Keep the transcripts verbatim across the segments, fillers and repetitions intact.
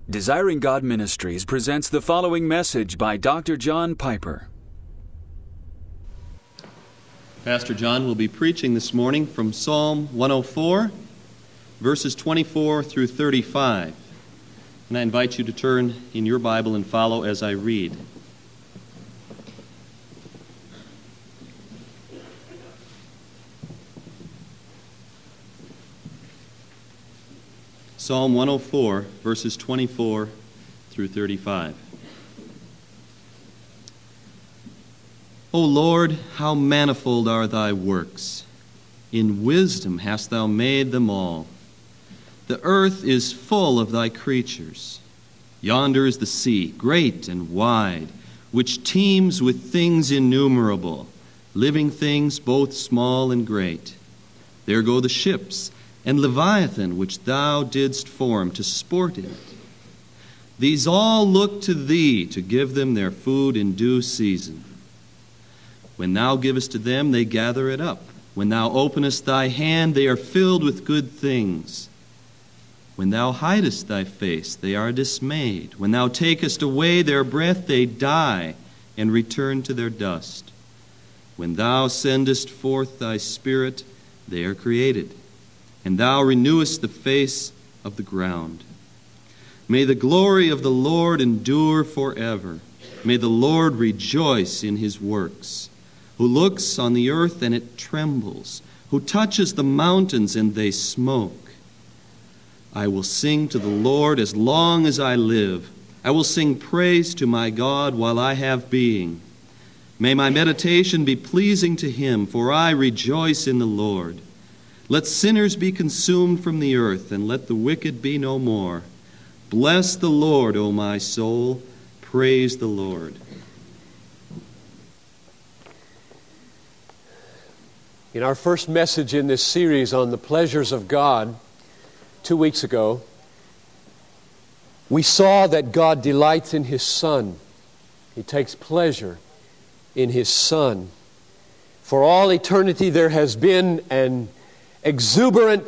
Desiring God Ministries presents the following message by Doctor John Piper. Pastor John will be preaching this morning from Psalm one oh four, verses twenty-four through thirty-five. And I invite you to turn in your Bible and follow as I read. Psalm one oh four, verses twenty-four through thirty-five. O Lord, how manifold are thy works! In wisdom hast thou made them all. The earth is full of thy creatures. Yonder is the sea, great and wide, which teems with things innumerable, living things both small and great. There go the ships, and Leviathan, which thou didst form to sport in it. These all look to thee to give them their food in due season. When thou givest to them, they gather it up. When thou openest thy hand, they are filled with good things. When thou hidest thy face, they are dismayed. When thou takest away their breath, they die and return to their dust. When thou sendest forth thy Spirit, they are created, and thou renewest the face of the ground. May the glory of the Lord endure forever. May the Lord rejoice in his works, who looks on the earth and it trembles, who touches the mountains and they smoke. I will sing to the Lord as long as I live. I will sing praise to my God while I have being. May my meditation be pleasing to him, for I rejoice in the Lord. Let sinners be consumed from the earth, and let the wicked be no more. Bless the Lord, O my soul. Praise the Lord. In our first message in this series on the pleasures of God, two weeks ago, we saw that God delights in His Son. He takes pleasure in His Son. For all eternity there has been an exuberant,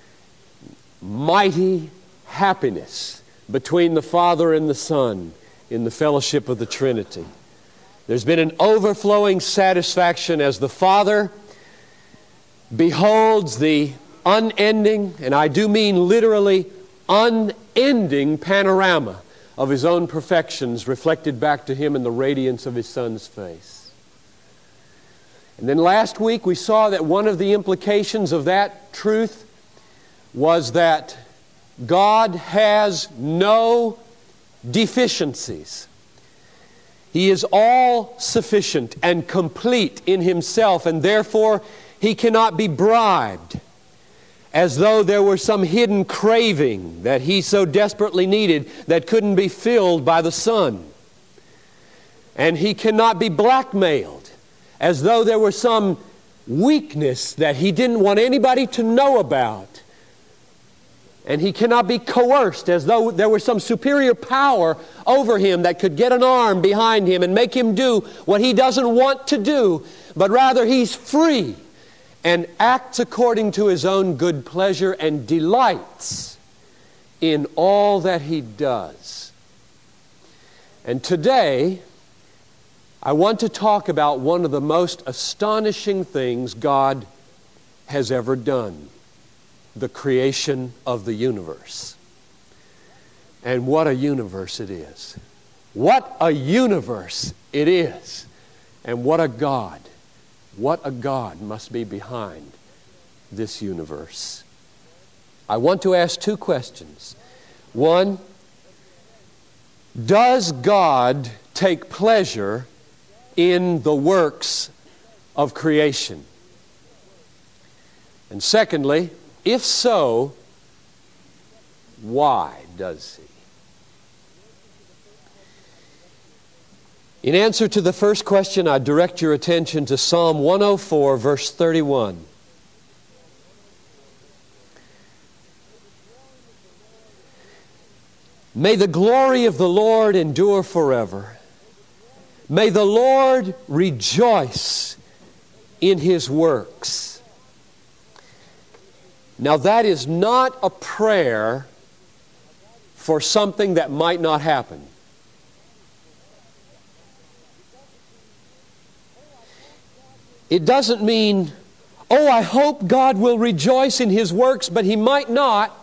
mighty happiness between the Father and the Son in the fellowship of the Trinity. There's been an overflowing satisfaction as the Father beholds the unending, and I do mean literally unending panorama of His own perfections reflected back to Him in the radiance of His Son's face. And then last week we saw that one of the implications of that truth was that God has no deficiencies. He is all sufficient and complete in Himself, and therefore He cannot be bribed as though there were some hidden craving that He so desperately needed that couldn't be filled by the Son. And He cannot be blackmailed as though there were some weakness that He didn't want anybody to know about. And He cannot be coerced as though there were some superior power over Him that could get an arm behind Him and make Him do what He doesn't want to do, but rather He's free and acts according to His own good pleasure and delights in all that He does. And today, I want to talk about one of the most astonishing things God has ever done: the creation of the universe. And what a universe it is. What a universe it is. And what a God. What a God must be behind this universe. I want to ask two questions. One, does God take pleasure in the works of creation? And secondly, if so, why does He? In answer to the first question, I direct your attention to Psalm one oh four, verse thirty-one. May the glory of the Lord endure forever. May the Lord rejoice in His works. Now that is not a prayer for something that might not happen. It doesn't mean, oh, I hope God will rejoice in His works, but He might not.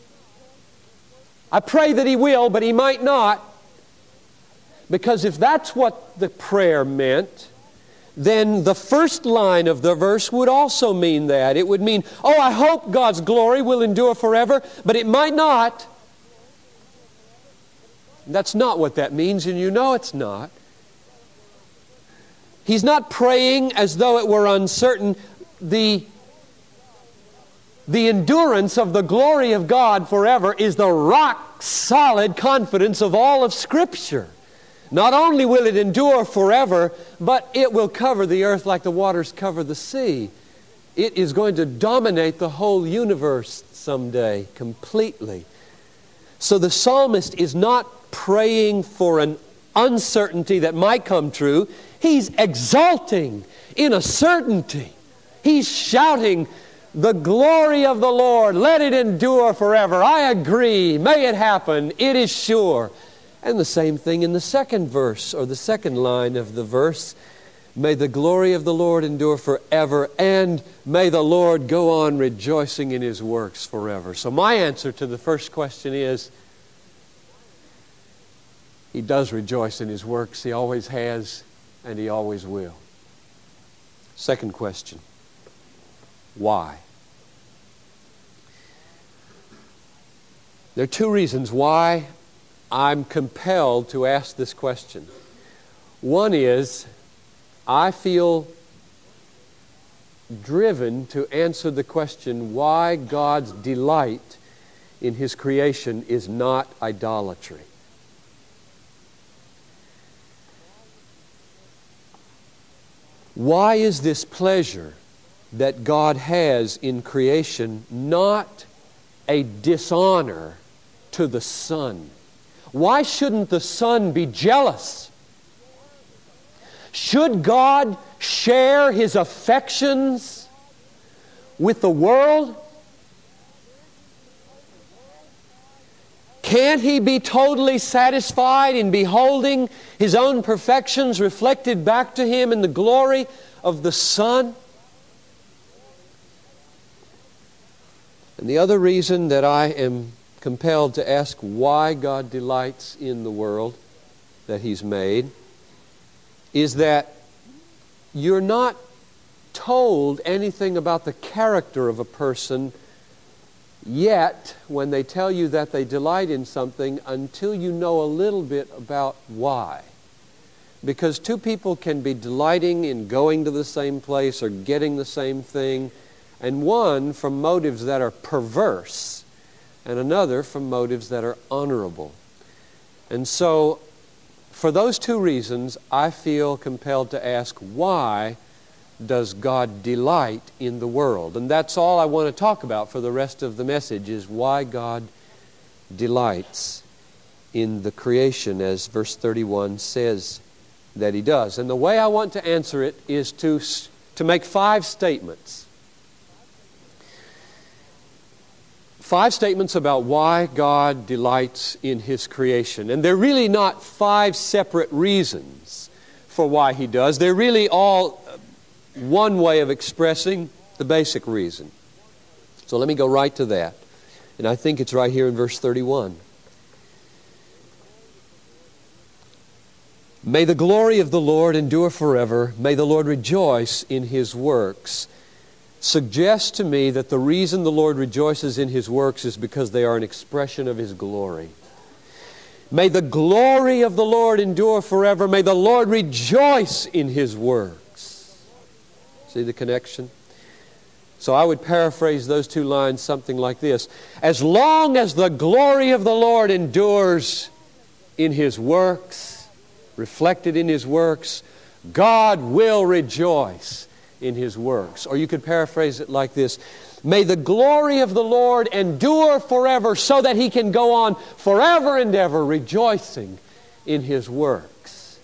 I pray that He will, but He might not. Because if that's what the prayer meant, then the first line of the verse would also mean that. It would mean, oh, I hope God's glory will endure forever, but it might not. That's not what that means, and you know it's not. He's not praying as though it were uncertain. The, the endurance of the glory of God forever is the rock-solid confidence of all of Scripture. Not only will it endure forever, but it will cover the earth like the waters cover the sea. It is going to dominate the whole universe someday completely. So the psalmist is not praying for an uncertainty that might come true. He's exulting in a certainty. He's shouting, the glory of the Lord, let it endure forever. I agree. May it happen. It is sure. And the same thing in the second verse, or the second line of the verse. May the glory of the Lord endure forever, and may the Lord go on rejoicing in His works forever. So my answer to the first question is, He does rejoice in His works. He always has, and He always will. Second question, why? There are two reasons why I'm compelled to ask this question. One is, I feel driven to answer the question why God's delight in His creation is not idolatry. Why is this pleasure that God has in creation not a dishonor to the Son? Why shouldn't the Son be jealous? Should God share His affections with the world? Can't He be totally satisfied in beholding His own perfections reflected back to Him in the glory of the Son? And the other reason that I am compelled to ask why God delights in the world that He's made is that you're not told anything about the character of a person yet when they tell you that they delight in something until you know a little bit about why. Because two people can be delighting in going to the same place or getting the same thing, and one from motives that are perverse, and another from motives that are honorable. And so, for those two reasons, I feel compelled to ask, why does God delight in the world? And that's all I want to talk about for the rest of the message, is why God delights in the creation, as verse thirty-one says that He does. And the way I want to answer it is to, to make five statements. Five statements about why God delights in His creation. And they're really not five separate reasons for why He does. They're really all one way of expressing the basic reason. So let me go right to that. And I think it's right here in verse thirty-one. May the glory of the Lord endure forever. May the Lord rejoice in His works. Suggests to me that the reason the Lord rejoices in His works is because they are an expression of His glory. May the glory of the Lord endure forever. May the Lord rejoice in His works. See the connection? So I would paraphrase those two lines something like this. As long as the glory of the Lord endures in His works, reflected in His works, God will rejoice in His works. Or you could paraphrase it like this. May the glory of the Lord endure forever so that He can go on forever and ever rejoicing in His works.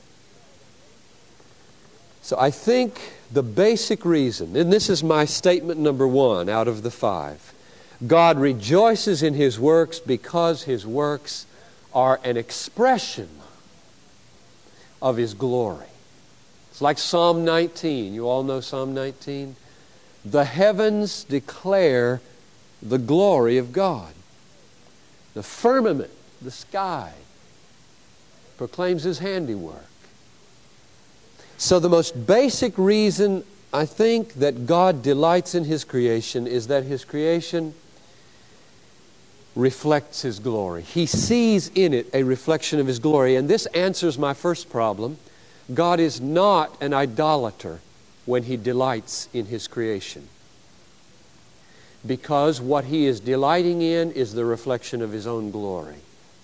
So I think the basic reason, and this is my statement number one out of the five, God rejoices in His works because His works are an expression of His glory. It's like Psalm nineteen. You all know Psalm nineteen? The heavens declare the glory of God. The firmament, the sky, proclaims His handiwork. So the most basic reason I think that God delights in His creation is that His creation reflects His glory. He sees in it a reflection of His glory. And this answers my first problem. God is not an idolater when He delights in His creation, because what He is delighting in is the reflection of His own glory.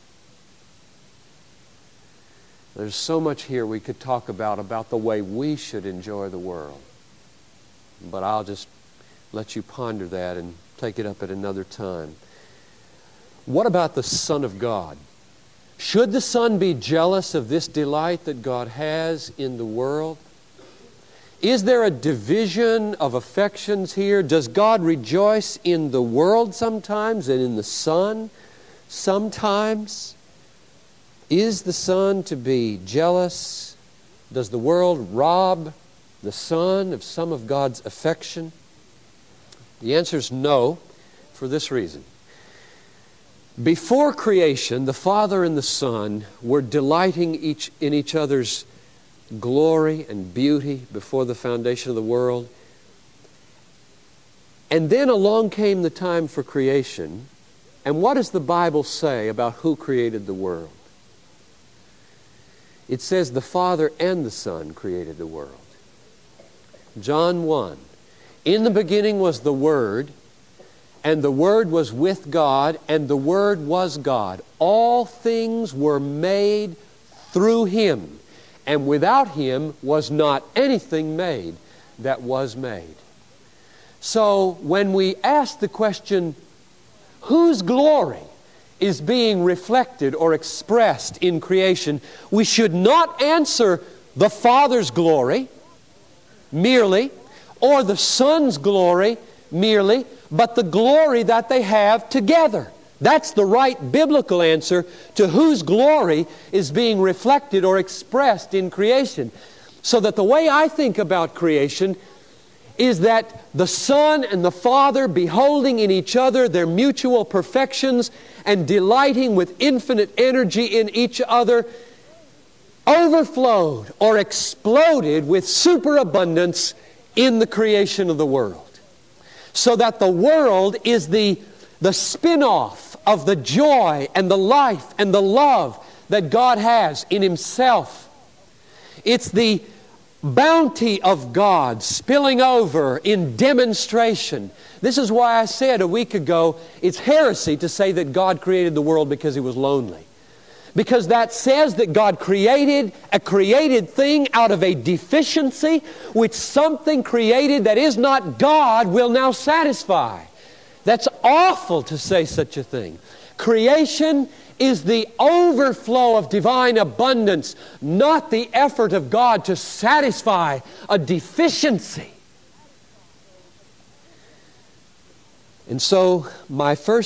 There's so much here we could talk about, about the way we should enjoy the world. But I'll just let you ponder that and take it up at another time. What about the Son of God? Should the Son be jealous of this delight that God has in the world? Is there a division of affections here? Does God rejoice in the world sometimes and in the Son sometimes? Is the Son to be jealous? Does the world rob the Son of some of God's affection? The answer is no, for this reason. Before creation, the Father and the Son were delighting each in each other's glory and beauty before the foundation of the world. And then along came the time for creation. And what does the Bible say about who created the world? It says the Father and the Son created the world. John one, in the beginning was the Word, and the Word was with God, and the Word was God. All things were made through Him, and without Him was not anything made that was made. So when we ask the question, whose glory is being reflected or expressed in creation, we should not answer the Father's glory merely, or the Son's glory merely, but the glory that they have together. That's the right biblical answer to whose glory is being reflected or expressed in creation. So that the way I think about creation is that the Son and the Father, beholding in each other their mutual perfections and delighting with infinite energy in each other, overflowed or exploded with superabundance in the creation of the world. So that the world is the, the spin-off of the joy and the life and the love that God has in Himself. It's the bounty of God spilling over in demonstration. This is why I said a week ago, it's heresy to say that God created the world because He was lonely. Because that says that God created a created thing out of a deficiency which something created that is not God will now satisfy. That's awful to say such a thing. Creation is the overflow of divine abundance, not the effort of God to satisfy a deficiency. And so, my first